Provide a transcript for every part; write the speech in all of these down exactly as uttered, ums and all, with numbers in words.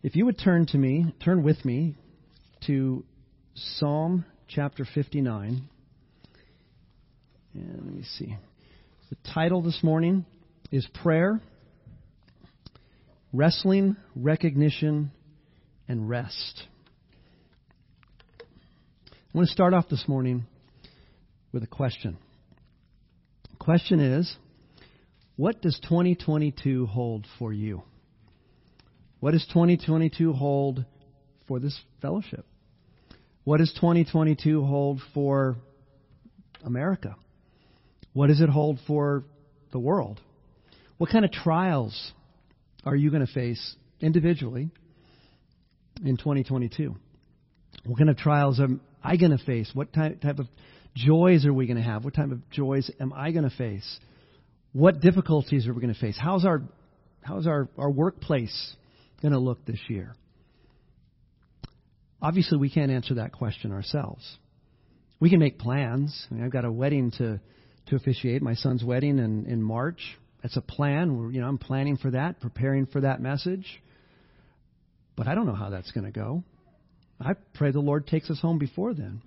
If you would turn to me, turn with me to Psalm chapter fifty-nine. And let me see. The title this morning is Prayer, Wrestling, Recognition, and Rest. I want to start off this morning with a question. The question is, what does twenty twenty-two hold for you? What does twenty twenty-two hold for this fellowship? What does twenty twenty-two hold for America? What does it hold for the world? What kind of trials are you going to face individually in twenty twenty-two? What kind of trials am I going to face? What type, type of joys are we going to have? What type of joys am I going to face? What difficulties are we going to face? How's our how's our, our workplace going to look this year? Obviously, we can't answer that question ourselves. We can make plans. I mean, I've got a wedding to, to officiate, my son's wedding in, in March. That's a plan. We're, you know, I'm planning for that, preparing for that message. But I don't know how that's going to go. I pray the Lord takes us home before then.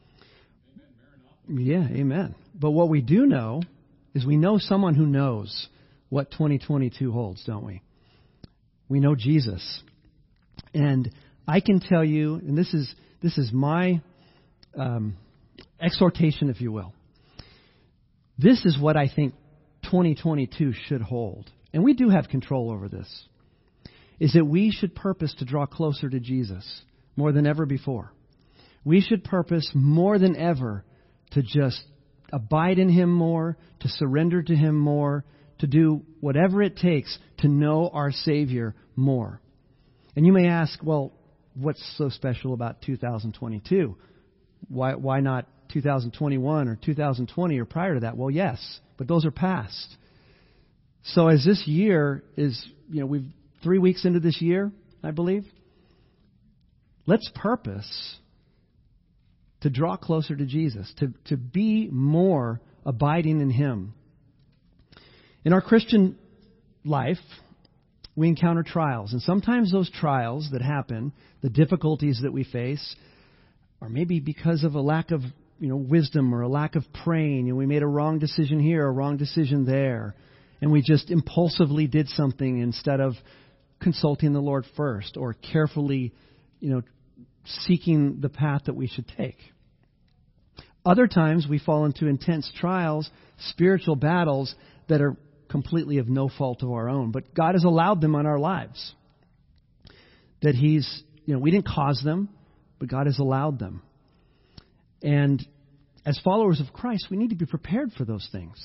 Amen. Yeah, amen. But what we do know is we know someone who knows what twenty twenty-two holds, don't we? We know Jesus. And I can tell you, and this is this is my um, exhortation, if you will. This is what I think twenty twenty-two should hold. And we do have control over this. Is that we should purpose to draw closer to Jesus more than ever before. We should purpose more than ever to just abide in Him more, to surrender to Him more, to do whatever it takes to know our Savior more. And you may ask, well, what's so special about two thousand twenty-two? Why why not two thousand twenty-one or two thousand twenty or prior to that? Well, yes, but those are past. So as this year is, you know, we've three weeks into this year, I believe, let's purpose to draw closer to Jesus, to, to be more abiding in Him. In our Christian life, we encounter trials. And sometimes those trials that happen, the difficulties that we face, are maybe because of a lack of, you know, wisdom or a lack of praying. And we made a wrong decision here, a wrong decision there. And we just impulsively did something instead of consulting the Lord first or carefully, you know, seeking the path that we should take. Other times we fall into intense trials, spiritual battles that are completely of no fault of our own. But God has allowed them on our lives. That He's, you know, we didn't cause them, but God has allowed them. And as followers of Christ, we need to be prepared for those things.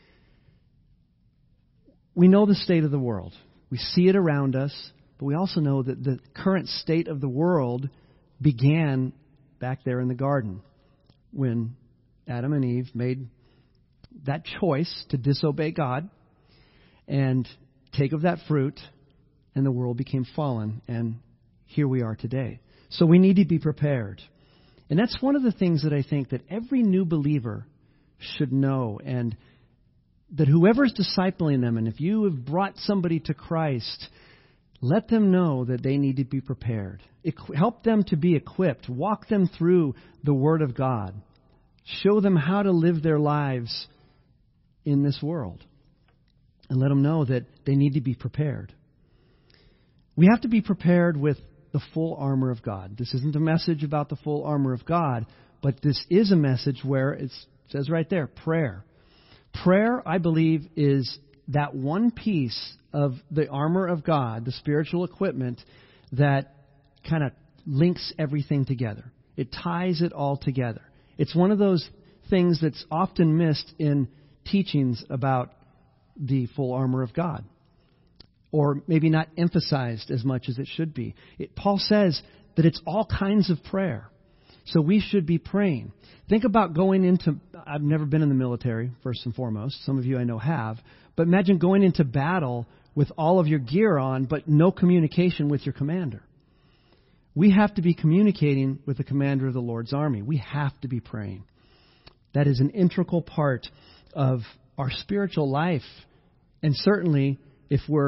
We know the state of the world. We see it around us, but we also know that the current state of the world began back there in the garden when Adam and Eve made that choice to disobey God and take of that fruit, and the world became fallen, and here we are today. So we need to be prepared. And that's one of the things that I think that every new believer should know, and that whoever's discipling them, and if you have brought somebody to Christ, let them know that they need to be prepared. Equ- help them to be equipped. Walk them through the Word of God. Show them how to live their lives in this world. And let them know that they need to be prepared. We have to be prepared with the full armor of God. This isn't a message about the full armor of God, but this is a message where it says right there, prayer. Prayer, I believe, is that one piece of the armor of God, the spiritual equipment, that kind of links everything together. It ties it all together. It's one of those things that's often missed in teachings about the full armor of God, or maybe not emphasized as much as it should be. It, Paul says that it's all kinds of prayer. So we should be praying. Think about going into, I've never been in the military, first and foremost. Some of you I know have. But imagine going into battle with all of your gear on, but no communication with your commander. We have to be communicating with the commander of the Lord's army. We have to be praying. That is an integral part of our spiritual life. And certainly, if we're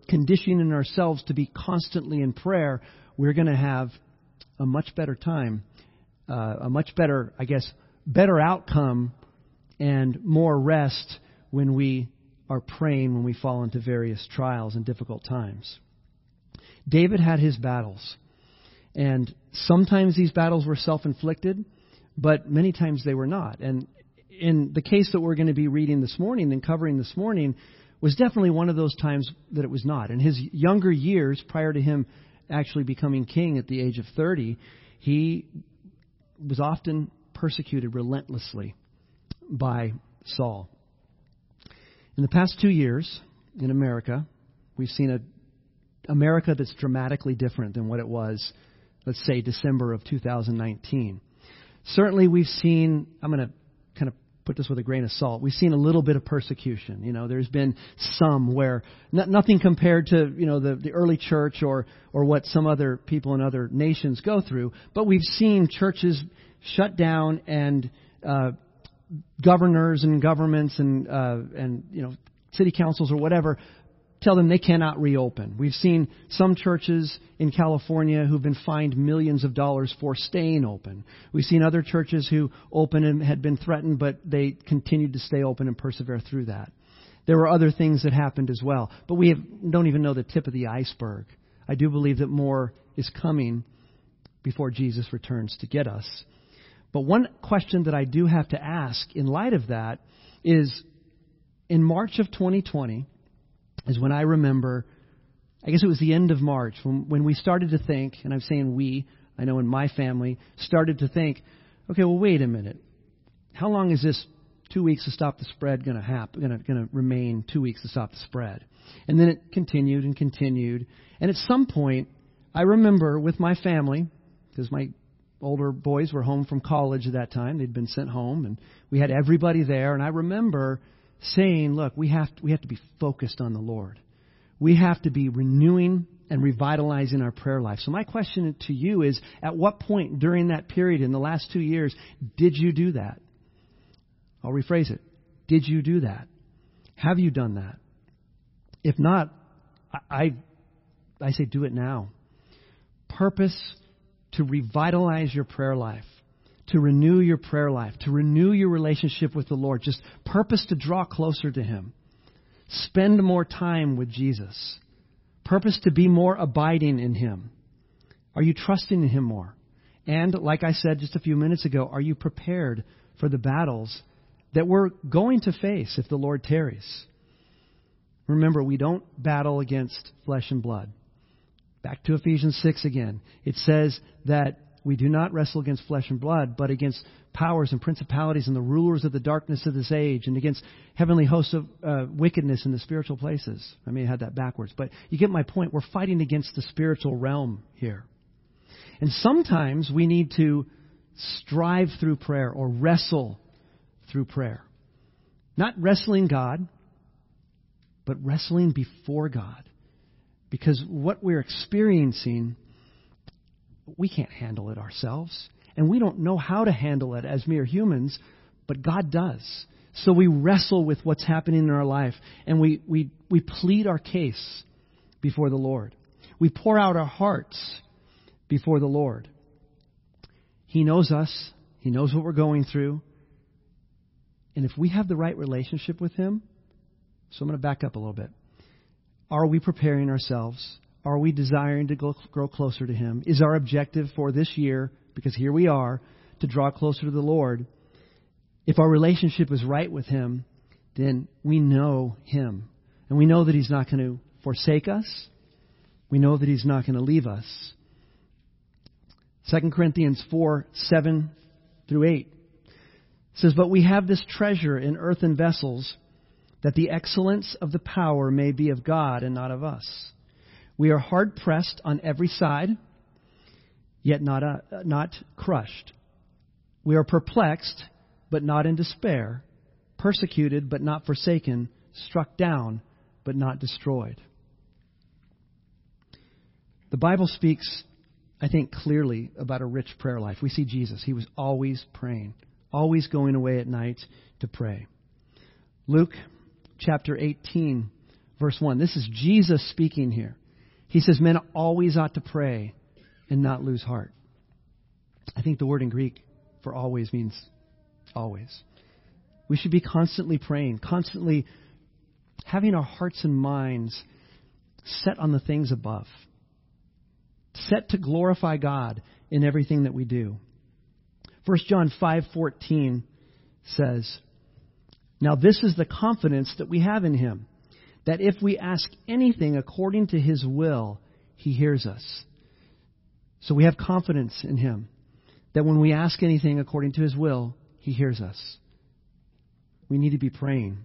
conditioning ourselves to be constantly in prayer, we're going to have a much better time, uh, a much better, I guess, better outcome and more rest when we are praying when we fall into various trials and difficult times. David had his battles, and sometimes these battles were self-inflicted, but many times they were not. And in the case that we're going to be reading this morning and covering this morning was definitely one of those times that it was not. In his younger years, prior to him actually becoming king at the age of thirty, he was often persecuted relentlessly by Saul. In the past two years in America, we've seen a America that's dramatically different than what it was, let's say, December of two thousand nineteen. Certainly we've seen, I'm going to kind of put this with a grain of salt, we've seen a little bit of persecution. You know, there's been some where, not, nothing compared to, you know, the, the early church or, or what some other people in other nations go through, but we've seen churches shut down and uh, governors and governments and, uh, and, you know, city councils or whatever tell them they cannot reopen. We've seen some churches in California who've been fined millions of dollars for staying open. We've seen other churches who opened and had been threatened, but they continued to stay open and persevere through that. There were other things that happened as well, but we have, don't even know the tip of the iceberg. I do believe that more is coming before Jesus returns to get us. But one question that I do have to ask in light of that is, in March of twenty twenty, is when I remember, I guess it was the end of March, when, when we started to think, and I'm saying we, I know in my family, started to think, okay, well, wait a minute. How long is this two weeks to stop the spread going to happen, going to, going to remain two weeks to stop the spread? And then it continued and continued. And at some point, I remember with my family, because my older boys were home from college at that time. They'd been sent home, and we had everybody there. And I remember saying, look, we have to, we have to be focused on the Lord. We have to be renewing and revitalizing our prayer life. So my question to you is, at what point during that period in the last two years did you do that? I'll rephrase it. Did you do that? Have you done that? If not, I, I, I say do it now. Purpose to revitalize your prayer life, to renew your prayer life, to renew your relationship with the Lord. Just purpose to draw closer to Him. Spend more time with Jesus. Purpose to be more abiding in Him. Are you trusting in Him more? And like I said just a few minutes ago, are you prepared for the battles that we're going to face if the Lord tarries? Remember, we don't battle against flesh and blood. Back to Ephesians six again. It says that we do not wrestle against flesh and blood, but against powers and principalities and the rulers of the darkness of this age, and against heavenly hosts of uh, wickedness in the spiritual places. I may have had that backwards, but you get my point. We're fighting against the spiritual realm here. And sometimes we need to strive through prayer or wrestle through prayer. Not wrestling God, but wrestling before God. Because what we're experiencing, we can't handle it ourselves. And we don't know how to handle it as mere humans, but God does. So we wrestle with what's happening in our life, and we, we, we plead our case before the Lord. We pour out our hearts before the Lord. He knows us. He knows what we're going through. And if we have the right relationship with Him, so I'm going to back up a little bit. Are we preparing ourselves? Are we desiring to go, grow closer to Him? Is our objective for this year, because here we are, to draw closer to the Lord? If our relationship is right with Him, then we know Him. And we know that He's not going to forsake us. We know that He's not going to leave us. Second Corinthians four, seven through eight says, "But we have this treasure in earthen vessels, that the excellence of the power may be of God and not of us. We are hard pressed on every side, yet not uh, not crushed. We are perplexed, but not in despair, persecuted, but not forsaken, struck down, but not destroyed." The Bible speaks, I think, clearly about a rich prayer life. We see Jesus. He was always praying, always going away at night to pray. Luke chapter eighteen, verse one. This is Jesus speaking here. He says, men always ought to pray and not lose heart. I think the word in Greek for always means always. We should be constantly praying, constantly having our hearts and minds set on the things above, set to glorify God in everything that we do. First John five fourteen says, now this is the confidence that we have in him, that if we ask anything according to his will, he hears us. So we have confidence in him, that when we ask anything according to his will, he hears us. We need to be praying.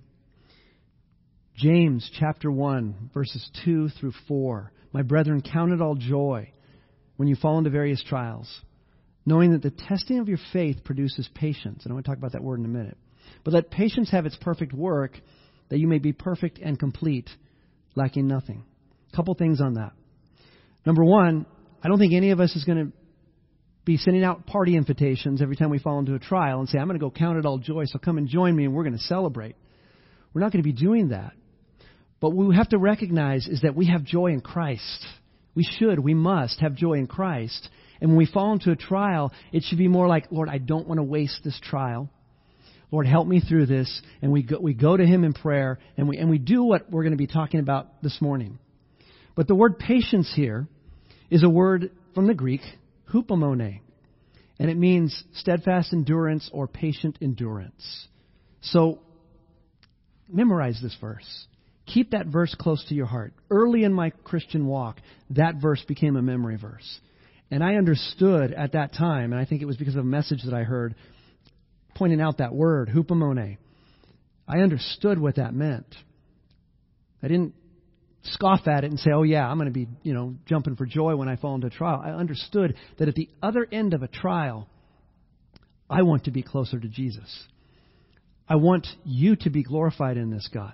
James chapter one, verses two through four. My brethren, count it all joy when you fall into various trials, knowing that the testing of your faith produces patience. And I want to talk about that word in a minute. But let patience have its perfect work, that you may be perfect and complete, lacking nothing. A couple things on that. Number one, I don't think any of us is going to be sending out party invitations every time we fall into a trial and say, I'm going to go count it all joy, so come and join me and we're going to celebrate. We're not going to be doing that. But what we have to recognize is that we have joy in Christ. We should, we must have joy in Christ. And when we fall into a trial, it should be more like, Lord, I don't want to waste this trial. Lord, help me through this. And we go, we go to him in prayer, and we, and we do what we're going to be talking about this morning. But the word patience here is a word from the Greek, hupomone. And it means steadfast endurance or patient endurance. So, memorize this verse. Keep that verse close to your heart. Early in my Christian walk, that verse became a memory verse. And I understood at that time, and I think it was because of a message that I heard, pointing out that word, hupomone. I understood what that meant. I didn't scoff at it and say, oh yeah, I'm going to be, you know, jumping for joy when I fall into a trial. I understood that at the other end of a trial, I want to be closer to Jesus. I want you to be glorified in this, God.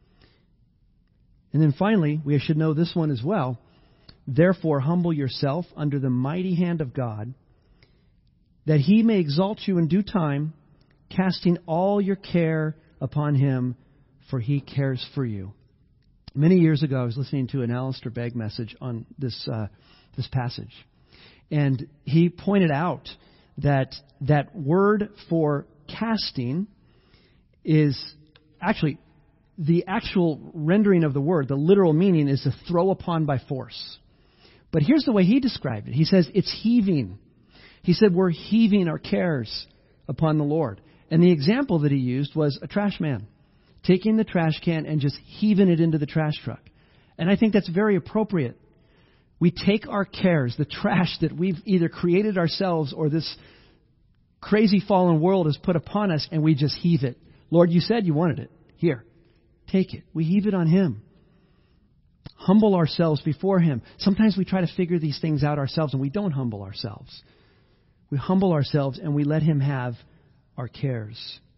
And then finally, we should know this one as well. Therefore, humble yourself under the mighty hand of God, that he may exalt you in due time, casting all your care upon him, for he cares for you. Many years ago, I was listening to an Alistair Begg message on this uh, this passage. And he pointed out that that word for casting is actually, the actual rendering of the word, the literal meaning is to throw upon by force. But here's the way he described it. He says it's heaving. He said we're heaving our cares upon the Lord. And the example that he used was a trash man taking the trash can and just heaving it into the trash truck. And I think that's very appropriate. We take our cares, the trash that we've either created ourselves or this crazy fallen world has put upon us, and we just heave it. Lord, you said you wanted it. Here, take it. We heave it on him. Humble ourselves before him. Sometimes we try to figure these things out ourselves, and we don't humble ourselves. We humble ourselves and we let him have our cares.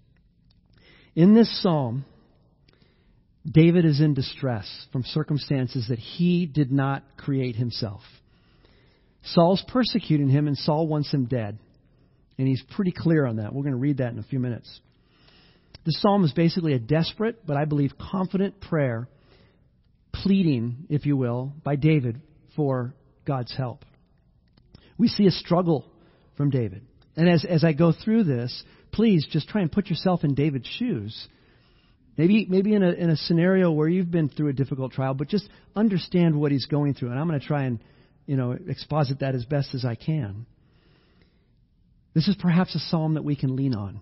In this psalm, David is in distress from circumstances that he did not create himself. Saul's persecuting him, and Saul wants him dead. And he's pretty clear on that. We're going to read that in a few minutes. This psalm is basically a desperate, but I believe confident prayer, pleading, if you will, by David for God's help. We see a struggle from David. And as, as I go through this, please just try and put yourself in David's shoes. Maybe maybe in a in a scenario where you've been through a difficult trial, but just understand what he's going through. And I'm going to try and, you know, exposit that as best as I can. This is perhaps a psalm that we can lean on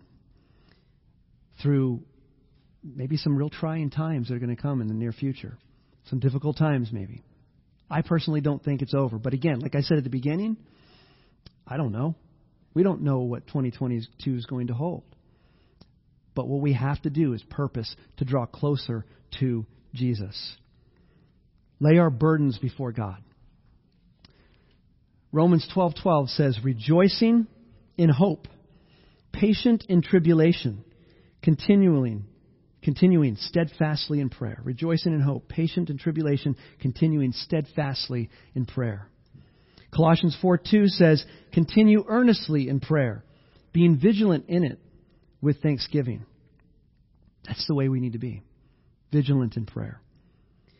through maybe some real trying times that are going to come in the near future. Some difficult times maybe. I personally don't think it's over. But again, like I said at the beginning, I don't know. We don't know what twenty twenty-two is going to hold. But what we have to do is purpose to draw closer to Jesus. Lay our burdens before God. Romans twelve twelve says, rejoicing in hope, patient in tribulation, continuing, continuing steadfastly in prayer. Rejoicing in hope, patient in tribulation, continuing steadfastly in prayer. Colossians four two says, continue earnestly in prayer, being vigilant in it with thanksgiving. That's the way we need to be. Vigilant in prayer.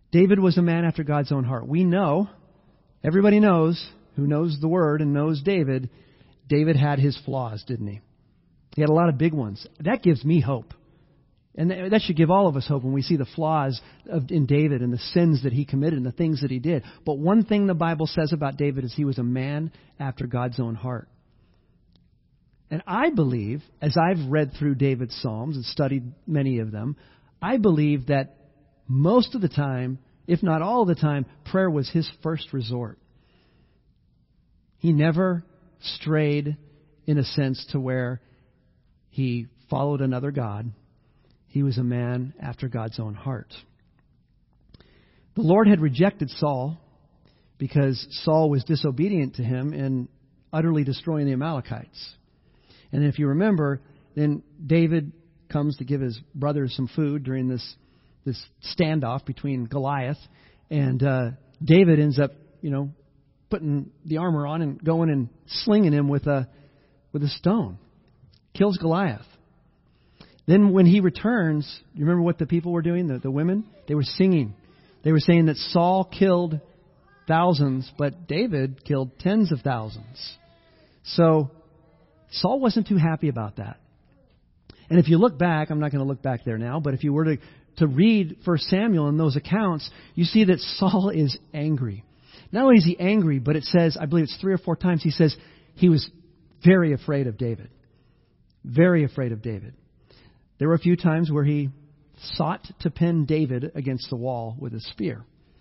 David was a man after God's own heart. We know, everybody knows, who knows the Word and knows David, David had his flaws, didn't he? He had a lot of big ones. That gives me hope. And that should give all of us hope when we see the flaws of, in David and the sins that he committed and the things that he did. But one thing the Bible says about David is he was a man after God's own heart. And I believe, as I've read through David's Psalms and studied many of them, I believe that most of the time, if not all of the time, prayer was his first resort. He never strayed, in a sense, to where he followed another god. He was a man after God's own heart. The Lord had rejected Saul because Saul was disobedient to him and utterly destroying the Amalekites. And if you remember, then David comes to give his brothers some food during this this standoff between Goliath, and uh, David ends up, you know, putting the armor on and going and slinging him with a with a stone. Kills Goliath. Then when he returns, you remember what the people were doing, the, the women? They were singing. They were saying that Saul killed thousands, but David killed tens of thousands. So Saul wasn't too happy about that. And if you look back, I'm not going to look back there now, but if you were to, to read First Samuel and those accounts, you see that Saul is angry. Not only is he angry, but it says, I believe it's three or four times, he says he was very afraid of David. Very afraid of David. There were a few times where he sought to pin David against the wall with a spear.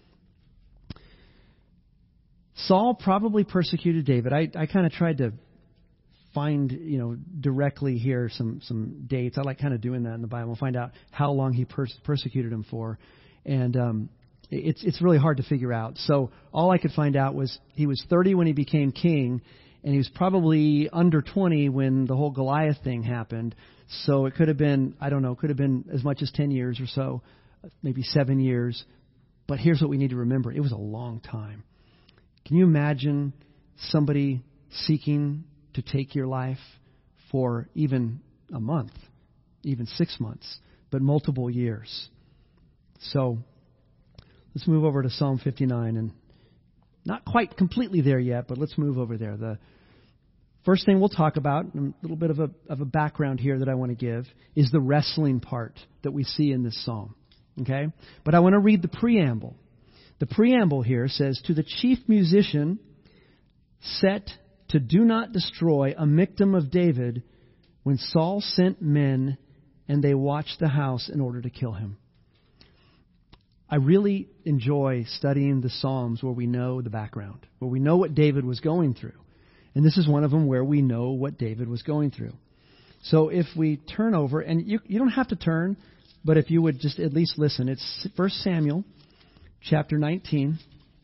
Saul probably persecuted David. I, I kind of tried to find, you know, directly here some, some dates. I like kind of doing that in the Bible. Find out how long he pers- persecuted him for. And um, it's it's really hard to figure out. So all I could find out was he was thirty when he became king, and he was probably under twenty when the whole Goliath thing happened. So it could have been, I don't know, could have been as much as ten years or so, maybe seven years. But here's what we need to remember. It was a long time. Can you imagine somebody seeking to take your life for even a month, even six months, but multiple years? So let's move over to Psalm fifty-nine, and not quite completely there yet, but let's move over there. The first thing we'll talk about, a little bit of a of a background here that I want to give, is the wrestling part that we see in this psalm. Okay? But I want to read the preamble. The preamble here says, "To the chief musician set to do not destroy a Michtam of David, when Saul sent men and they watched the house in order to kill him." I really enjoy studying the Psalms where we know the background, where we know what David was going through. And this is one of them where we know what David was going through. So if we turn over, and you, you don't have to turn, but if you would just at least listen. It's First Samuel chapter nineteen.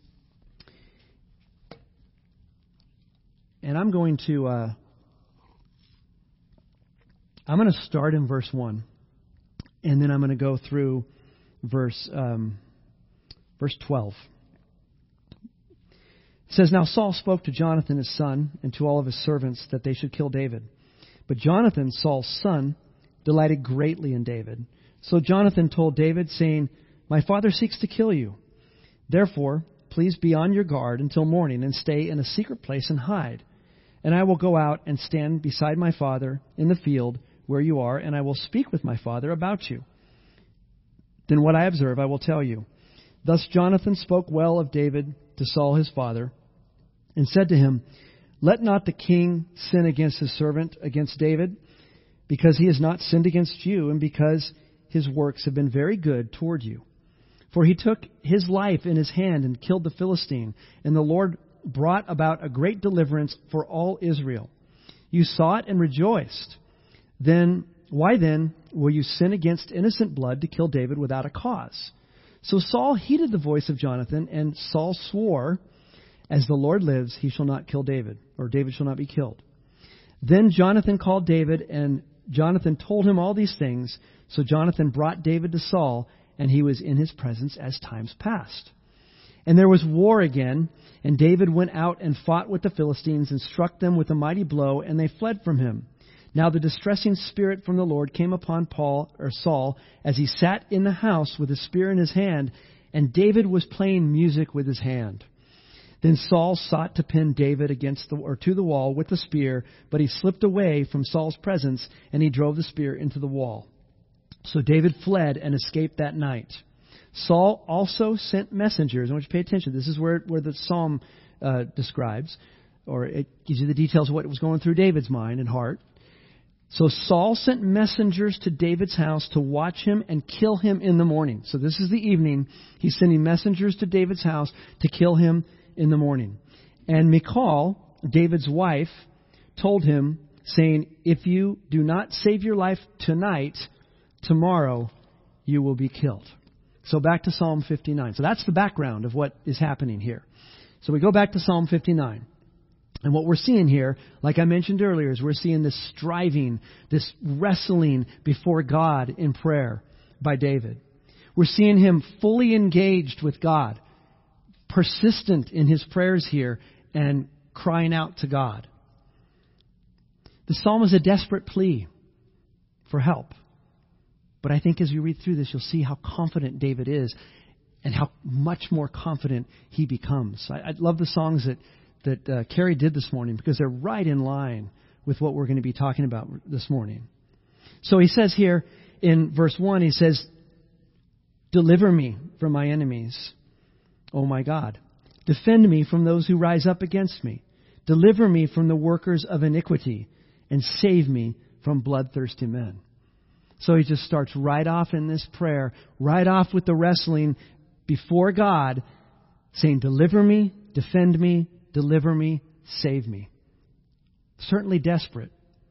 And I'm going to uh, I'm going to start in verse one, and then I'm going to go through verse um, verse twelve. It says, "Now Saul spoke to Jonathan his son and to all of his servants that they should kill David. But Jonathan, Saul's son, delighted greatly in David. So Jonathan told David, saying, 'My father seeks to kill you. Therefore, please be on your guard until morning and stay in a secret place and hide. And I will go out and stand beside my father in the field where you are, and I will speak with my father about you. Then what I observe I will tell you.' Thus Jonathan spoke well of David to Saul his father, and said to him, 'Let not the king sin against his servant, against David, because he has not sinned against you, and because his works have been very good toward you. For he took his life in his hand and killed the Philistine, and the Lord brought about a great deliverance for all Israel. You saw it and rejoiced. Then, why then will you sin against innocent blood to kill David without a cause?' So Saul heeded the voice of Jonathan, and Saul swore, 'As the Lord lives, he shall not kill David,' or David shall not be killed. Then Jonathan called David, and Jonathan told him all these things. So Jonathan brought David to Saul, and he was in his presence as times passed. And there was war again, and David went out and fought with the Philistines and struck them with a mighty blow, and they fled from him. Now the distressing spirit from the Lord came upon Paul or Saul as he sat in the house with a spear in his hand, and David was playing music with his hand. Then Saul sought to pin David against the or to the wall with the spear, but he slipped away from Saul's presence, and he drove the spear into the wall. So David fled and escaped that night. Saul also sent messengers. I want you to pay attention. This is where, where the psalm uh, describes, or it gives you the details of what was going through David's mind and heart. So Saul sent messengers to David's house to watch him and kill him in the morning. So this is the evening. He's sending messengers to David's house to kill him in the morning. And Michal, David's wife, told him, saying, if you do not save your life tonight, tomorrow you will be killed. So back to Psalm fifty-nine. So that's the background of what is happening here. So we go back to Psalm fifty-nine. And what we're seeing here, like I mentioned earlier, is we're seeing this striving, this wrestling before God in prayer by David. We're seeing him fully engaged with God, persistent in his prayers here, and crying out to God. The psalm is a desperate plea for help. But I think as you read through this, you'll see how confident David is and how much more confident he becomes. I, I love the songs that, that uh, Carrie did this morning because they're right in line with what we're going to be talking about this morning. So he says here in verse one, he says, deliver me from my enemies, O my God. Defend me from those who rise up against me. Deliver me from the workers of iniquity and save me from bloodthirsty men. So he just starts right off in this prayer, right off with the wrestling before God, saying, deliver me, defend me, deliver me, save me. Certainly desperate.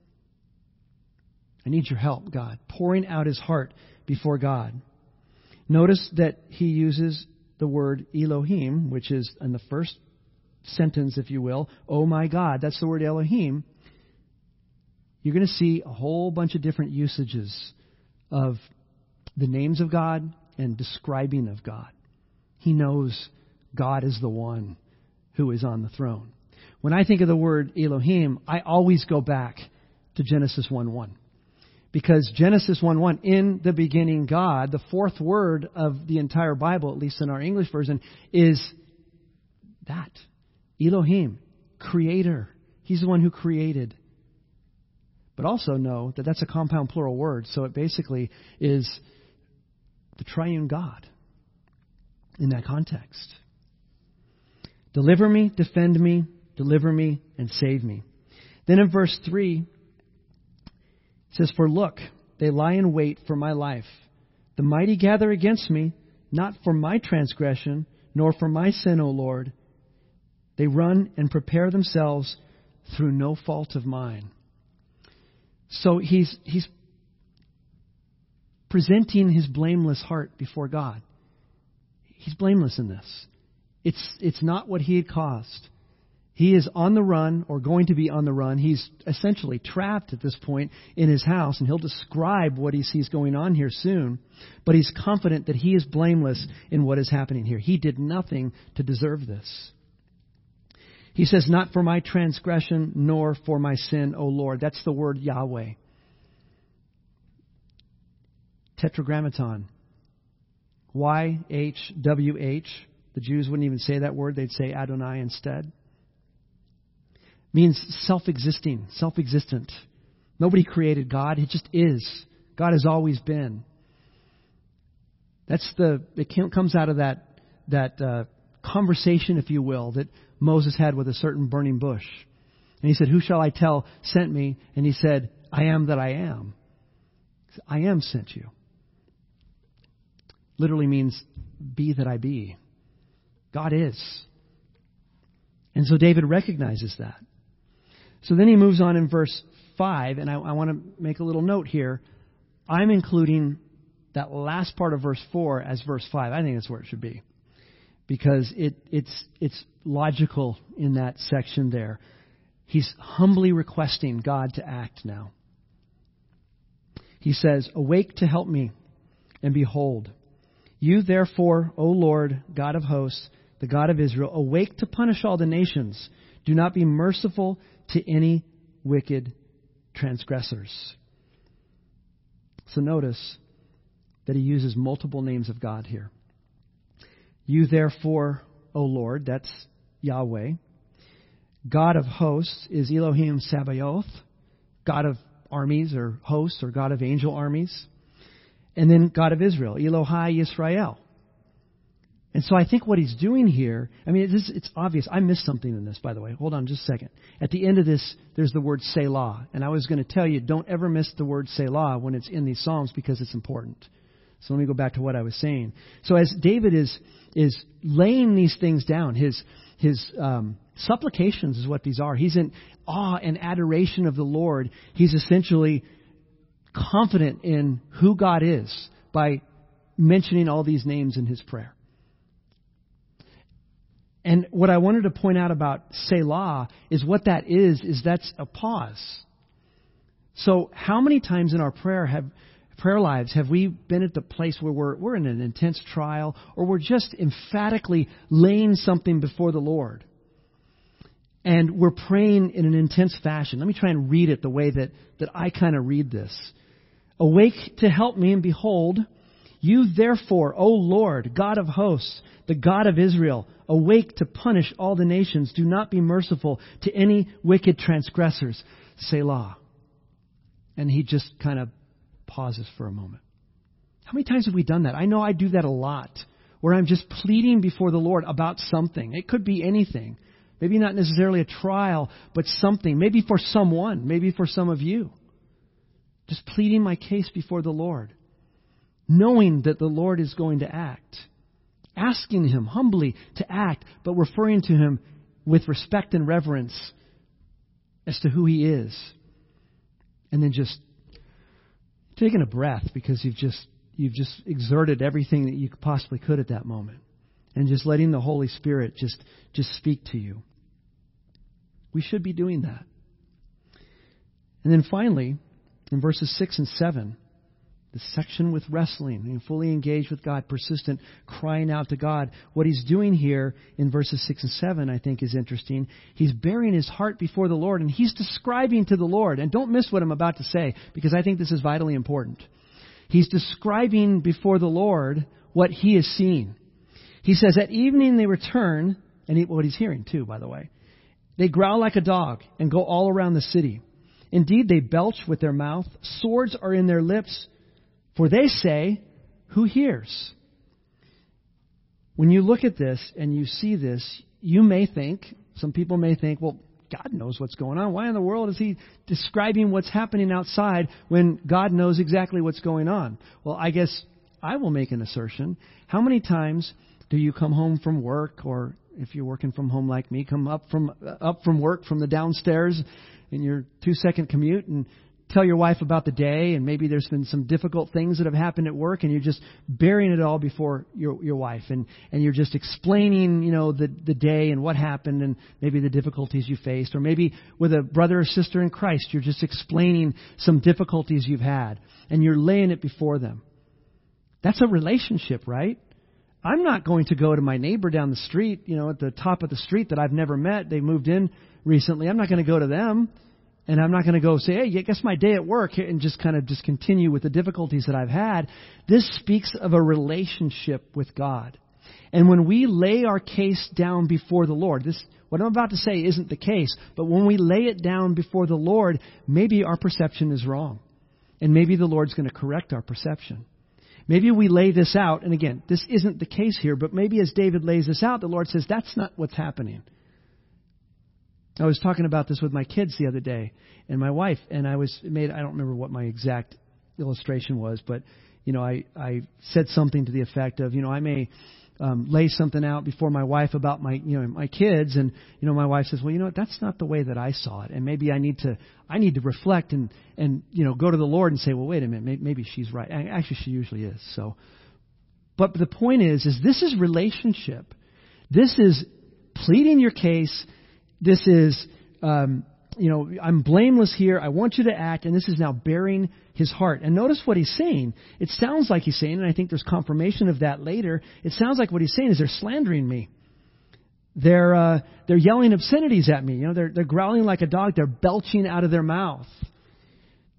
I need your help, God. Pouring out his heart before God. Notice that he uses the word Elohim, which is in the first sentence, if you will, oh my God. That's the word Elohim. You're going to see a whole bunch of different usages of the names of God and describing of God. He knows God is the one who is on the throne. When I think of the word Elohim, I always go back to Genesis one one. Because Genesis one one, in the beginning God, the fourth word of the entire Bible, at least in our English version, is that. Elohim, creator. He's the one who created. But also know that that's a compound plural word, so it basically is the triune God in that context. Deliver me, defend me, deliver me, and save me. Then in verse three, it says, for look, they lie in wait for my life. The mighty gather against me, not for my transgression, nor for my sin, O Lord. They run and prepare themselves through no fault of mine. So he's he's presenting his blameless heart before God. He's blameless in this. It's it's not what he had caused. He is on the run, or going to be on the run. He's essentially trapped at this point in his house, and he'll describe what he sees going on here soon. But he's confident that he is blameless in what is happening here. He did nothing to deserve this. He says, not for my transgression, nor for my sin, O Lord. That's the word Yahweh. Tetragrammaton. Y H W H. The Jews wouldn't even say that word. They'd say Adonai instead. Means self-existing, self-existent. Nobody created God. It just is. God has always been. That's the, it comes out of that, that uh, conversation, if you will, that Moses had with a certain burning bush. And he said, who shall I tell sent me? And he said, I am that I am. I am sent you. Literally means be that I be. God is. And so David recognizes that. So then he moves on in verse five, and I, I want to make a little note here. I'm including that last part of verse four as verse five. I think that's where it should be. Because it, it's it's logical in that section there. He's humbly requesting God to act now. He says, awake to help me, and behold, you therefore, O Lord, God of hosts, the God of Israel, awake to punish all the nations. Do not be merciful to any wicked transgressors. So notice that he uses multiple names of God here. You therefore, O Lord, that's Yahweh. God of hosts is Elohim Sabaoth, God of armies or hosts or God of angel armies. And then God of Israel, Elohai Yisrael. And so I think what he's doing here, I mean, it's, it's obvious. I missed something in this, by the way. Hold on just a second. At the end of this, there's the word Selah. And I was going to tell you, don't ever miss the word Selah when it's in these Psalms because it's important. So let me go back to what I was saying. So as David is is laying these things down, his his um, supplications is what these are. He's in awe and adoration of the Lord. He's essentially confident in who God is by mentioning all these names in his prayer. And what I wanted to point out about Selah is what that is, is that's a pause. So how many times in our prayer have prayer lives have we been at the place where we're we're in an intense trial or we're just emphatically laying something before the Lord? And we're praying in an intense fashion. Let me try and read it the way that, that I kind of read this. Awake to help me, and behold, you therefore, O Lord, God of hosts, the God of Israel, awake to punish all the nations. Do not be merciful to any wicked transgressors. Selah. And he just kind of pauses for a moment. How many times have we done that? I know I do that a lot, where I'm just pleading before the Lord about something. It could be anything. Maybe not necessarily a trial, but something. Maybe for someone. Maybe for some of you. Just pleading my case before the Lord, knowing that the Lord is going to act. Asking Him humbly to act, but referring to Him with respect and reverence as to who He is. And then just taking a breath because you've just you've just exerted everything that you possibly could at that moment. And just letting the Holy Spirit just, just speak to you. We should be doing that. And then finally, in verses six and seven, the section with wrestling, and fully engaged with God, persistent, crying out to God. What he's doing here in verses six and seven, I think, is interesting. He's bearing his heart before the Lord, and he's describing to the Lord. And don't miss what I'm about to say, because I think this is vitally important. He's describing before the Lord what he is seeing. He says, at evening they return, and he, what he's hearing too, by the way. They growl like a dog and go all around the city. Indeed, they belch with their mouth. Swords are in their lips. For they say, who hears? When you look at this and you see this, you may think, some people may think, well, God knows what's going on. Why in the world is he describing what's happening outside when God knows exactly what's going on? Well, I guess I will make an assertion. How many times do you come home from work, or if you're working from home like me, come up from up from work from the downstairs in your two-second commute and tell your wife about the day, and maybe there's been some difficult things that have happened at work, and you're just burying it all before your your wife, and, and you're just explaining, you know, the, the day and what happened and maybe the difficulties you faced. Or maybe with a brother or sister in Christ, you're just explaining some difficulties you've had, and you're laying it before them. That's a relationship, right? I'm not going to go to my neighbor down the street, you know, at the top of the street that I've never met. They moved in recently. I'm not going to go to them. And I'm not going to go say, hey, I guess my day at work, and just kind of just continue with the difficulties that I've had. This speaks of a relationship with God. And when we lay our case down before the Lord, this, what I'm about to say isn't the case, but when we lay it down before the Lord, maybe our perception is wrong. And maybe the Lord's going to correct our perception. Maybe we lay this out, and again, this isn't the case here, but maybe as David lays this out, the Lord says, that's not what's happening. I was talking about this with my kids the other day and my wife, and I was made, I don't remember what my exact illustration was, but, you know, I, I said something to the effect of, you know, I may um, lay something out before my wife about my, you know, my kids, and, you know, my wife says, well, you know what, that's not the way that I saw it, and maybe I need to, I need to reflect and, and, you know, go to the Lord and say, well, wait a minute, maybe she's right. Actually, she usually is. So, but the point is, is this is relationship. This is pleading your case. This is, um, you know, I'm blameless here. I want you to act. And this is now bearing his heart. And notice what he's saying. It sounds like he's saying, and I think there's confirmation of that later. It sounds like what he's saying is they're slandering me. They're uh, they're yelling obscenities at me. You know, they're they're growling like a dog. They're belching out of their mouth.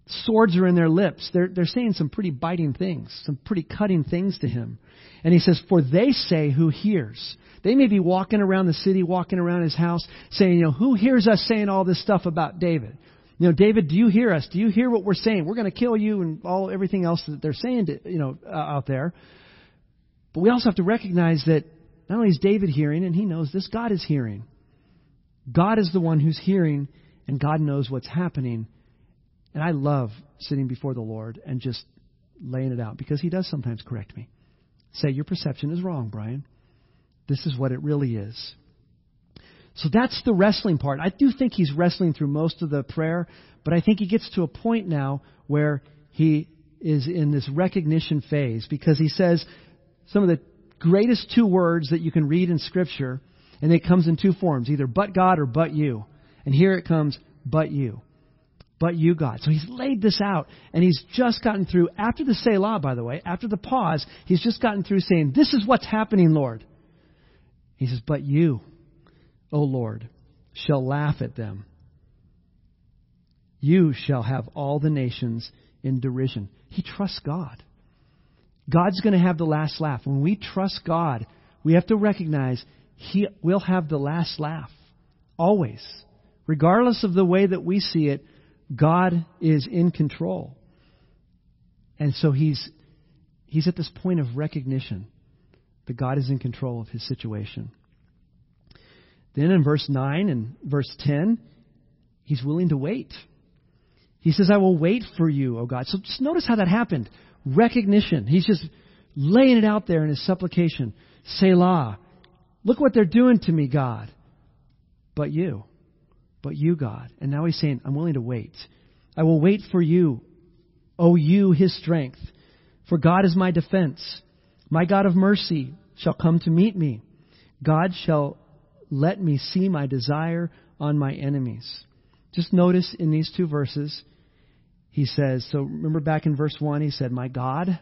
Swords are in their lips. They're, they're saying some pretty biting things, some pretty cutting things to him. And he says, for they say, who hears? They may be walking around the city, walking around his house, saying, you know, who hears us saying all this stuff about David? You know, David, do you hear us? Do you hear what we're saying? We're going to kill you and all everything else that they're saying, to, you know, uh, out there. But we also have to recognize that not only is David hearing, and he knows this, God is hearing. God is the one who's hearing, and God knows what's happening. And I love sitting before the Lord and just laying it out, because he does sometimes correct me. Say, your perception is wrong, Brian. This is what it really is. So that's the wrestling part. I do think he's wrestling through most of the prayer, but I think he gets to a point now where he is in this recognition phase, because he says some of the greatest two words that you can read in Scripture, and it comes in two forms, either but God or but you. And here it comes, but you. But you, God. So he's laid this out, and he's just gotten through, after the Selah, by the way, after the pause, he's just gotten through saying, this is what's happening, Lord. He says, but you, O Lord, shall laugh at them. You shall have all the nations in derision. He trusts God. God's going to have the last laugh. When we trust God, we have to recognize He will have the last laugh. Always. Regardless of the way that we see it, God is in control. And so he's he's at this point of recognition that God is in control of his situation. Then in verse nine and verse ten, he's willing to wait. He says, I will wait for you, O God. So just notice how that happened. Recognition. He's just laying it out there in his supplication. Selah. Look what they're doing to me, God. But you. But you, God. And now he's saying, I'm willing to wait. I will wait for you, O you, his strength. For God is my defense. My God of mercy shall come to meet me. God shall let me see my desire on my enemies. Just notice in these two verses, he says, so remember back in verse one, he said, my God.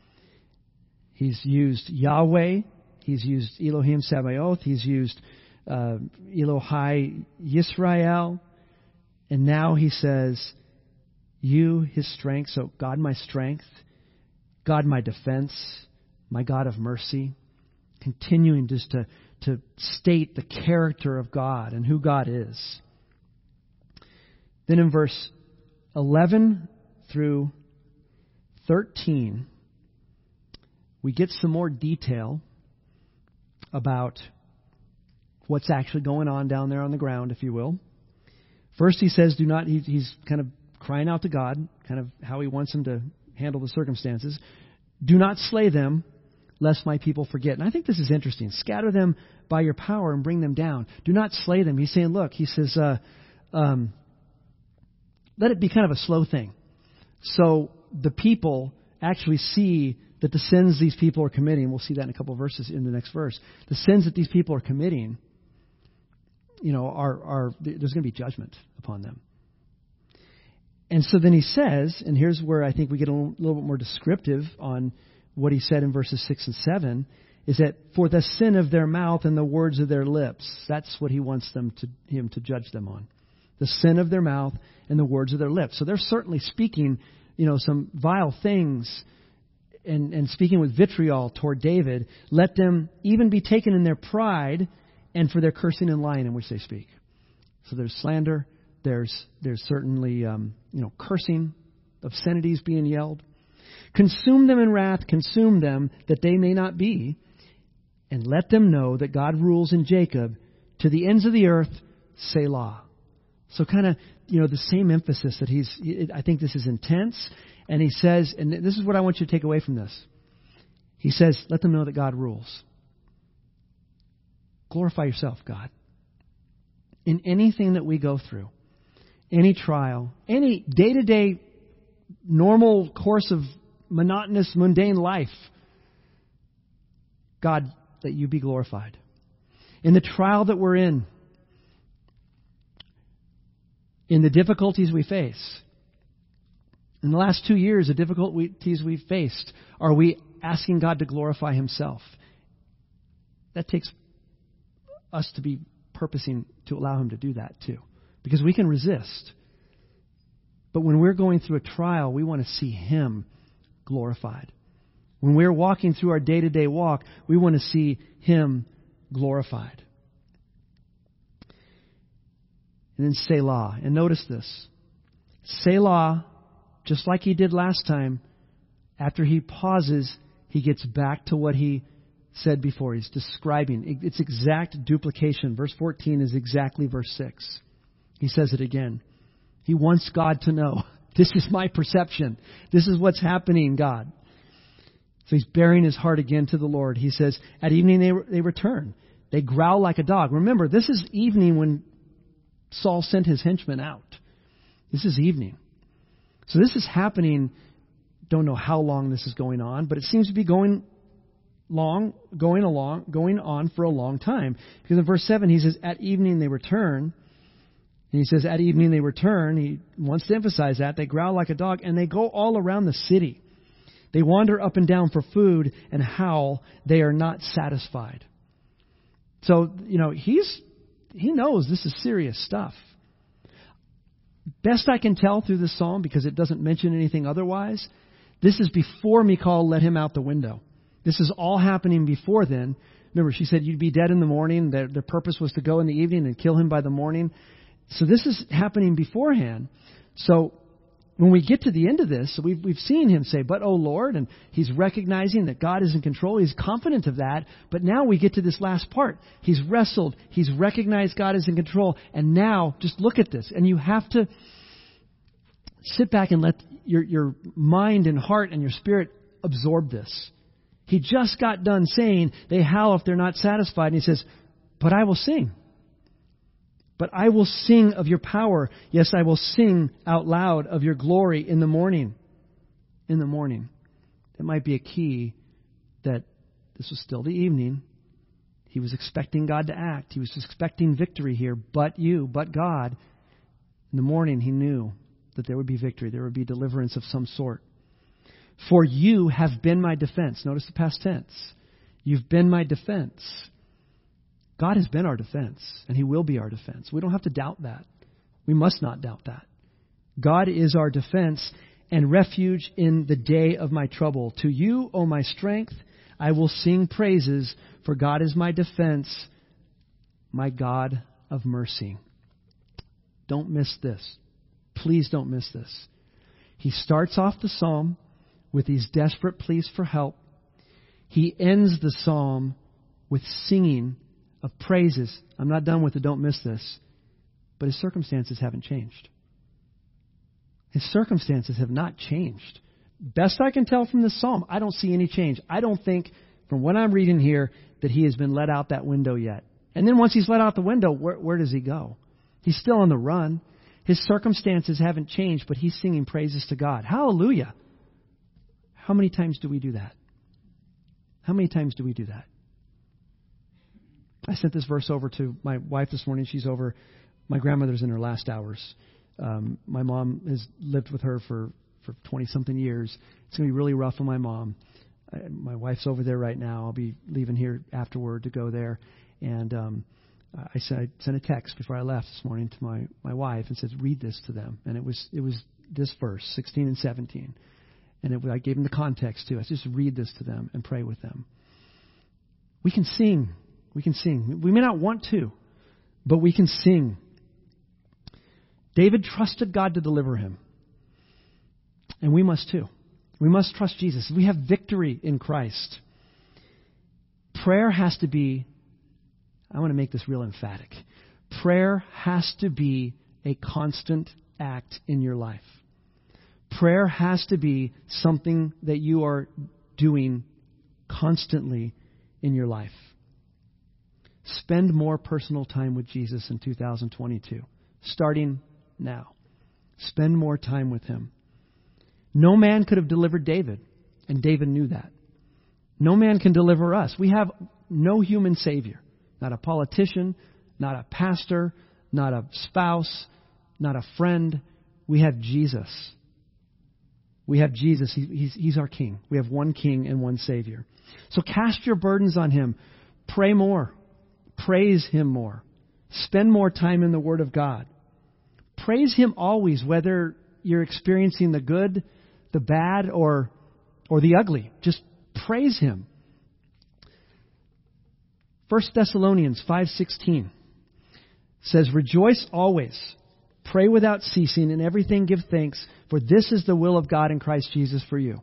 He's used Yahweh. He's used Elohim Sabaoth. He's used uh, Elohai Yisrael. And now he says, you, his strength. So God, my strength. God, my defense. My God of mercy. Continuing just to, to state the character of God and who God is. Then in verse eleven through thirteen, we get some more detail about what's actually going on down there on the ground, if you will. First he says, do not, he, he's kind of crying out to God, kind of how he wants him to handle the circumstances. Do not slay them, lest my people forget. And I think this is interesting. Scatter them by your power and bring them down. Do not slay them. He's saying, look, he says, uh, um, let it be kind of a slow thing. So the people actually see that the sins these people are committing, we'll see that in a couple of verses in the next verse, the sins that these people are committing, you know, are, are there's going to be judgment upon them. And so then he says, and here's where I think we get a little, little bit more descriptive on what he said in verses six and seven, is that for the sin of their mouth and the words of their lips, that's what he wants them to him to judge them on. The sin of their mouth and the words of their lips. So they're certainly speaking, you know, some vile things and, and speaking with vitriol toward David. Let them even be taken in their pride and for their cursing and lying in which they speak. So there's slander. There's there's certainly, um, you know, cursing, obscenities being yelled. Consume them in wrath, consume them, that they may not be, and let them know that God rules in Jacob to the ends of the earth, Selah. So kind of, you know, the same emphasis that he's, I think this is intense. And he says, and this is what I want you to take away from this. He says, let them know that God rules. Glorify yourself, God. In anything that we go through, any trial, any day-to-day normal course of monotonous, mundane life, God, that you be glorified. In the trial that we're in, in the difficulties we face, in the last two years, the difficulties we've faced, are we asking God to glorify Himself? That takes us to be purposing to allow Him to do that too. Because we can resist. But when we're going through a trial, we want to see Him glorified. When we're walking through our day-to-day walk, we want to see Him glorified. And then Selah. And notice this. Selah, just like he did last time, after he pauses, he gets back to what he said before. He's describing. It's exact duplication. Verse fourteen is exactly verse six. He says it again. He wants God to know, this is my perception. This is what's happening, God. So he's bearing his heart again to the Lord. He says, at evening they, they return. They growl like a dog. Remember, this is evening when Saul sent his henchmen out. This is evening. So this is happening. Don't know how long this is going on, but it seems to be going long, going along, going on for a long time. Because in verse seven, he says, at evening they return. And he says, at evening they return. He wants to emphasize that. They growl like a dog, and they go all around the city. They wander up and down for food and howl. They are not satisfied. So, you know, he's he knows this is serious stuff. Best I can tell through this psalm, because it doesn't mention anything otherwise, this is before Michal let him out the window. This is all happening before then. Remember, she said you'd be dead in the morning. Their, their purpose was to go in the evening and kill him by the morning. So this is happening beforehand. So when we get to the end of this, we've, we've seen him say, but, oh, Lord, and he's recognizing that God is in control. He's confident of that. But now we get to this last part. He's wrestled. He's recognized God is in control. And now, just look at this. And you have to sit back and let your, your mind and heart and your spirit absorb this. He just got done saying they howl if they're not satisfied. And he says, but I will sing. But I will sing of your power. Yes, I will sing out loud of your glory in the morning. In the morning. It might be a key that this was still the evening. He was expecting God to act. He was expecting victory here. But you, but God. In the morning he knew that there would be victory. There would be deliverance of some sort. For you have been my defense. Notice the past tense. You've been my defense. God has been our defense, and He will be our defense. We don't have to doubt that. We must not doubt that. God is our defense and refuge in the day of my trouble. To you, O my strength, I will sing praises, for God is my defense, my God of mercy. Don't miss this. Please don't miss this. He starts off the psalm with these desperate pleas for help. He ends the psalm with singing of praises. I'm not done with it, don't miss this. But his circumstances haven't changed. His circumstances have not changed. Best I can tell from this psalm, I don't see any change. I don't think, from what I'm reading here, that he has been let out that window yet. And then once he's let out the window, where, where does he go? He's still on the run. His circumstances haven't changed, but he's singing praises to God. Hallelujah. How many times do we do that? How many times do we do that? I sent this verse over to my wife this morning. She's over. My grandmother's in her last hours. Um, my mom has lived with her for, for twenty-something years. It's going to be really rough on my mom. I, my wife's over there right now. I'll be leaving here afterward to go there. And um, I, sent, I sent a text before I left this morning to my, my wife and said, read this to them. And it was it was this verse, sixteen and seventeen. And it, I gave them the context too. I said, just read this to them and pray with them. We can sing. We can sing. We may not want to, but we can sing. David trusted God to deliver him. And we must too. We must trust Jesus. We have victory in Christ. Prayer has to be, I want to make this real emphatic. Prayer has to be a constant act in your life. Prayer has to be something that you are doing constantly in your life. Spend more personal time with Jesus in two thousand twenty-two. Starting now. Spend more time with Him. No man could have delivered David, and David knew that. No man can deliver us. We have no human Savior. Not a politician, not a pastor, not a spouse, not a friend. We have Jesus. We have Jesus. He, he's, he's our King. We have one King and one Savior. So cast your burdens on Him. Pray more. Praise Him more. Spend more time in the Word of God. Praise Him always, whether you're experiencing the good, the bad, or or the ugly. Just praise Him. First Thessalonians five sixteen says, "Rejoice always, pray without ceasing, in everything give thanks, for this is the will of God in Christ Jesus for you."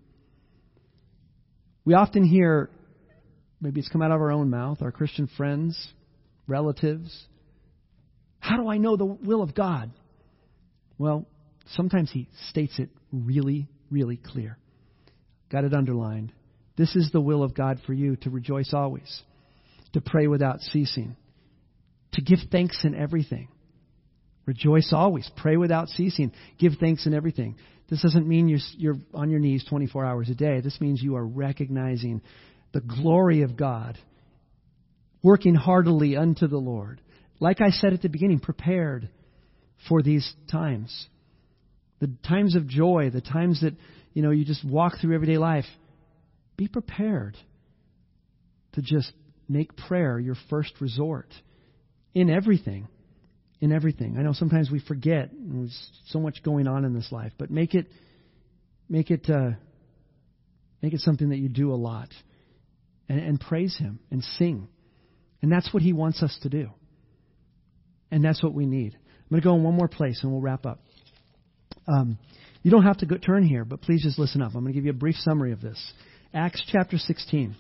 We often hear, maybe it's come out of our own mouth, our Christian friends, relatives, "How do I know the will of God?" Well, sometimes He states it really, really clear. Got it underlined. This is the will of God for you, to rejoice always, to pray without ceasing, to give thanks in everything. Rejoice always, pray without ceasing, give thanks in everything. This doesn't mean you're, you're on your knees twenty-four hours a day. This means you are recognizing the glory of God, working heartily unto the Lord. Like I said at the beginning, prepared for these times. The times of joy, the times that, you know, you just walk through everyday life. Be prepared to just make prayer your first resort in everything. In everything. I know sometimes we forget. There's so much going on in this life, but make it, make it, uh, make it something that you do a lot, and, and praise Him and sing, and that's what He wants us to do, and that's what we need. I'm going to go in one more place, and we'll wrap up. Um, you don't have to go, turn here, but please just listen up. I'm going to give you a brief summary of this. Acts chapter sixteen.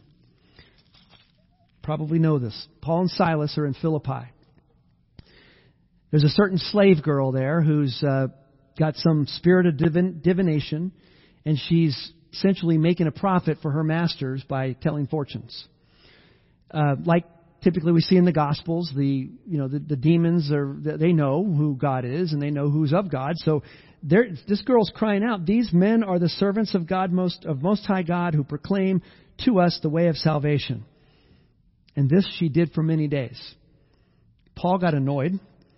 Probably know this. Paul and Silas are in Philippi. There's a certain slave girl there who's uh, got some spirit of divin- divination, and she's essentially making a profit for her masters by telling fortunes. Uh, like typically we see in the Gospels, the you know the, the demons are they know who God is and they know who's of God. So this girl's crying out, "These men are the servants of God, most of Most High God, who proclaim to us the way of salvation." And this she did for many days. Paul got annoyed.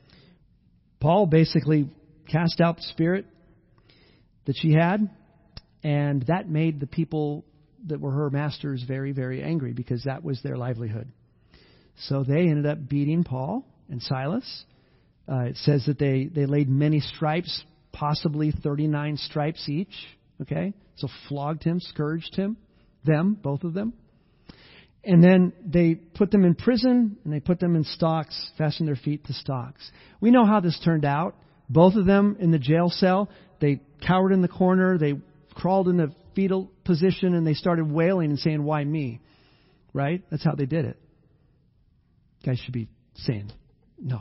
Paul basically cast out the spirit that she had, and that made the people that were her masters very, very angry, because that was their livelihood. So they ended up beating Paul and Silas. Uh, it says that they, they laid many stripes, possibly thirty-nine stripes each. Okay, so flogged him, scourged him, them, both of them. And then they put them in prison, and they put them in stocks, fastened their feet to stocks. We know how this turned out. Both of them in the jail cell, they cowered in the corner, they crawled in the fetal position, and they started wailing and saying, "Why me?" Right? That's how they did it. Guys should be saying, no.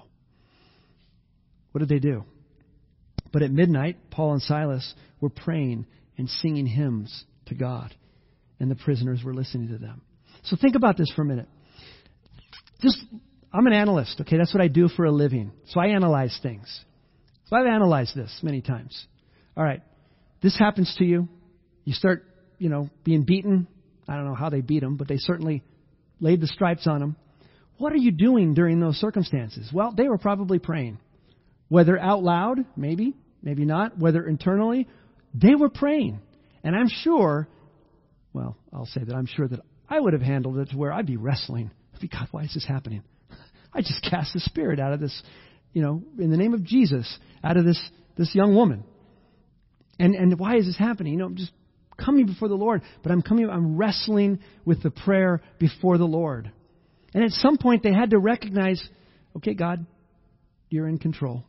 What did they do? But at midnight, Paul and Silas were praying and singing hymns to God, and the prisoners were listening to them. So think about this for a minute. Just, I'm an analyst, okay? That's what I do for a living. So I analyze things. So I've analyzed this many times. All right, this happens to you. You start, you know, being beaten. I don't know how they beat them, but they certainly laid the stripes on them. What are you doing during those circumstances? Well, they were probably praying. Whether out loud, maybe, maybe not. Whether internally, they were praying. And I'm sure, well, I'll say that I'm sure that I would have handled it to where I'd be wrestling. I'd be, God, why is this happening? I just cast the spirit out of this, you know, in the name of Jesus, out of this this young woman. And and why is this happening? You know, I'm just coming before the Lord, but I'm coming, I'm wrestling with the prayer before the Lord. And at some point they had to recognize, okay, God, you're in control.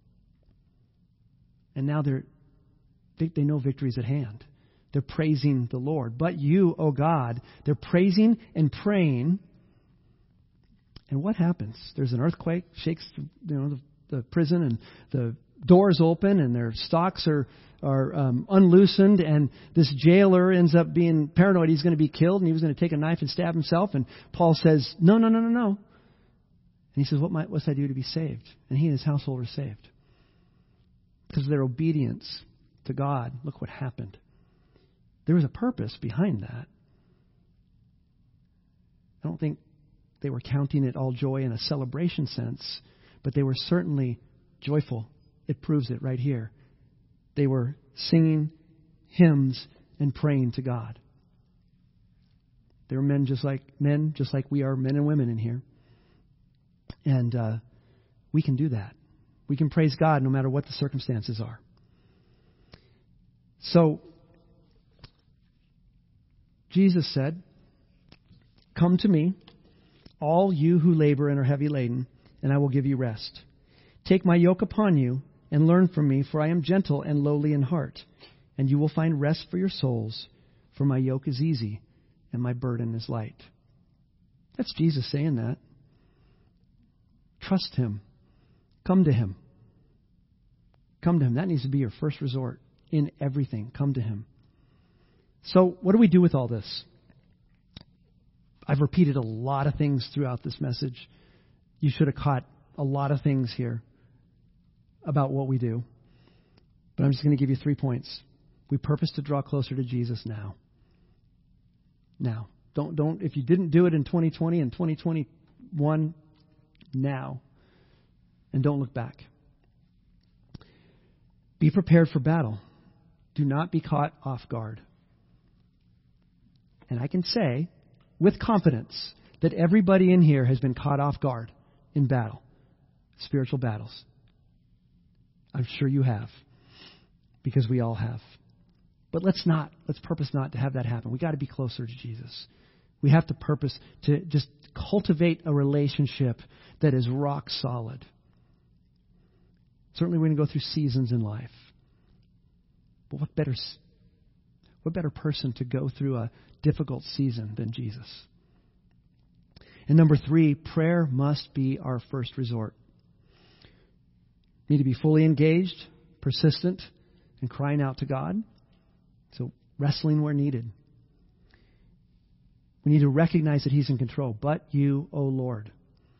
And now they're they, they know victory's at hand. They're praising the Lord. But you, oh God, they're praising and praying. And what happens? There's an earthquake, shakes you know the, the prison, and the doors open, and their stocks are are um, unloosened, and this jailer ends up being paranoid he's going to be killed, and he was going to take a knife and stab himself. And Paul says, "No, no, no, no, no." And he says, "What might, what's I do to be saved?" And he and his household are saved because of their obedience to God. Look what happened. There was a purpose behind that. I don't think they were counting it all joy in a celebration sense, but they were certainly joyful. It proves it right here. They were singing hymns and praying to God. They were men just like men, just like we are men and women in here. And uh, we can do that. We can praise God no matter what the circumstances are. So, Jesus said, "Come to me, all you who labor and are heavy laden, and I will give you rest. Take my yoke upon you and learn from me, for I am gentle and lowly in heart, and you will find rest for your souls, for my yoke is easy and my burden is light." That's Jesus saying that. Trust him. Come to him. Come to him. That needs to be your first resort in everything. Come to him. So what do we do with all this? I've repeated a lot of things throughout this message. You should have caught a lot of things here about what we do. But I'm just going to give you three points. We purpose to draw closer to Jesus now. Now. Don't, don't, if you didn't do it in twenty twenty and twenty twenty-one, now. And don't look back. Be prepared for battle. Do not be caught off guard. And I can say with confidence that everybody in here has been caught off guard in battle, spiritual battles. I'm sure you have, because we all have. But let's not, let's purpose not to have that happen. We got to be closer to Jesus. We have to purpose to just cultivate a relationship that is rock solid. Certainly we're going to go through seasons in life. But what better, what better person to go through a difficult season than Jesus? And number three, prayer must be our first resort. We need to be fully engaged, persistent, and crying out to God. So wrestling where needed. We need to recognize that he's in control. But you, O Lord,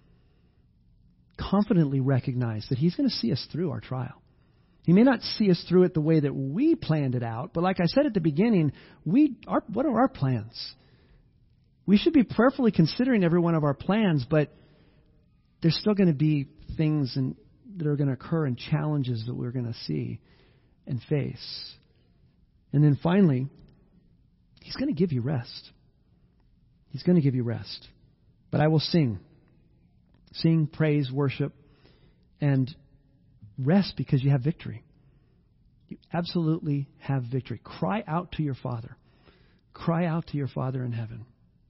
confidently recognize that he's going to see us through our trial. He may not see us through it the way that we planned it out, but like I said at the beginning, we our, what are our plans? We should be prayerfully considering every one of our plans, but there's still going to be things and, that are going to occur and challenges that we're going to see and face. And then finally, he's going to give you rest. He's going to give you rest. But I will sing. Sing, praise, worship, and rest because you have victory. You absolutely have victory. Cry out to your Father. Cry out to your Father in heaven.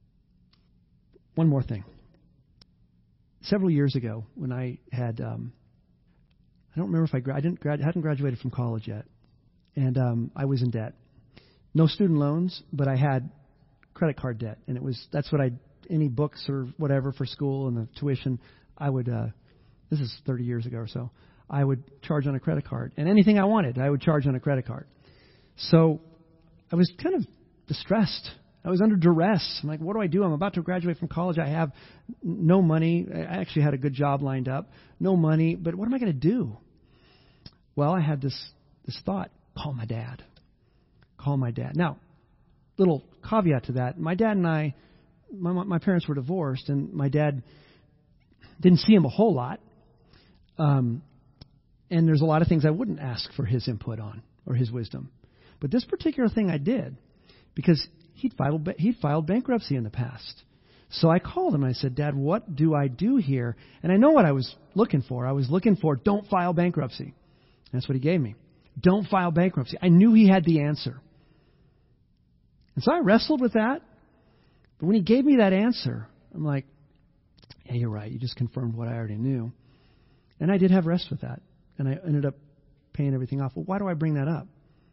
One more thing. Several years ago, when I had, um, I don't remember if I, gra- I didn't grad- hadn't graduated from college yet, and um, I was in debt. No student loans, but I had credit card debt, and it was that's what I any books or whatever for school and the tuition I would. Uh, this is thirty years ago or so. I would charge on a credit card, and anything I wanted, I would charge on a credit card. So I was kind of distressed. I was under duress. I'm like, what do I do? I'm about to graduate from college. I have no money. I actually had a good job lined up. No money, but what am I going to do? Well, I had this this thought: call my dad. Call my dad. Now, little caveat to that: my dad and I, my, my parents were divorced, and my dad didn't see him a whole lot. Um, and there's a lot of things I wouldn't ask for his input on or his wisdom. But this particular thing I did, because he'd filed, he'd filed bankruptcy in the past. So I called him and I said, Dad, what do I do here? And I know what I was looking for. I was looking for, don't file bankruptcy. That's what he gave me. Don't file bankruptcy. I knew he had the answer. And so I wrestled with that. But when he gave me that answer, I'm like, yeah, you're right. You just confirmed what I already knew. And I did have rest with that. And I ended up paying everything off. Well, why do I bring that up?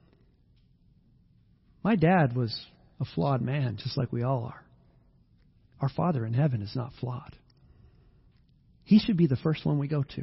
My dad was a flawed man, just like we all are. Our Father in heaven is not flawed. He should be the first one we go to.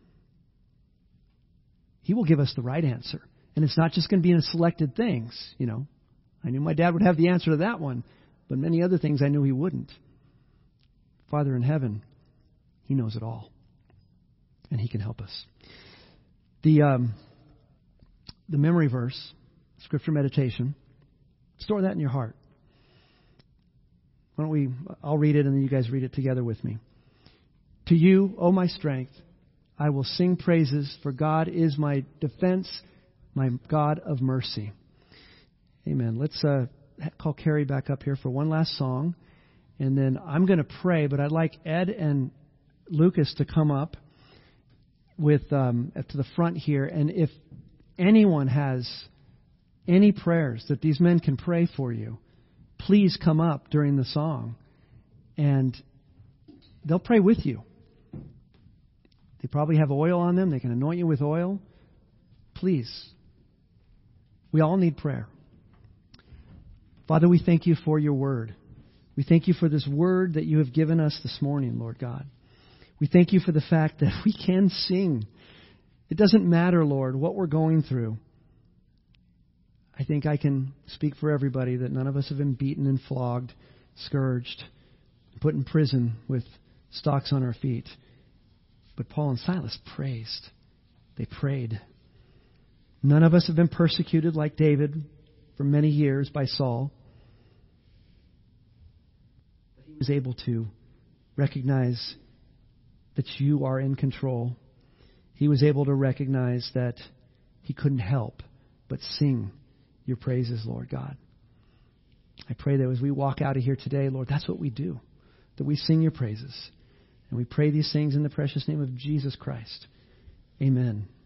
He will give us the right answer. And it's not just going to be in selected things, you know. I knew my dad would have the answer to that one, but many other things I knew he wouldn't. Father in heaven, he knows it all. And he can help us. The um, the memory verse, scripture meditation, store that in your heart. Why don't we, I'll read it and then you guys read it together with me. To you, O my strength, I will sing praises, for God is my defense, my God of mercy. Amen. Let's uh, call Carrie back up here for one last song. And then I'm going to pray, but I'd like Ed and Lucas to come up with um, to the front here. And if anyone has any prayers that these men can pray for you, please come up during the song, and they'll pray with you. They probably have oil on them. They can anoint you with oil. Please. We all need prayer. Father, we thank you for your word. We thank you for this word that you have given us this morning, Lord God. We thank you for the fact that we can sing. It doesn't matter, Lord, what we're going through. I think I can speak for everybody that none of us have been beaten and flogged, scourged, put in prison with stocks on our feet. But Paul and Silas praised. They prayed. None of us have been persecuted like David for many years by Saul. But he was able to recognize that you are in control. He was able to recognize that he couldn't help but sing your praises, Lord God. I pray that as we walk out of here today, Lord, that's what we do, that we sing your praises. And we pray these things in the precious name of Jesus Christ. Amen.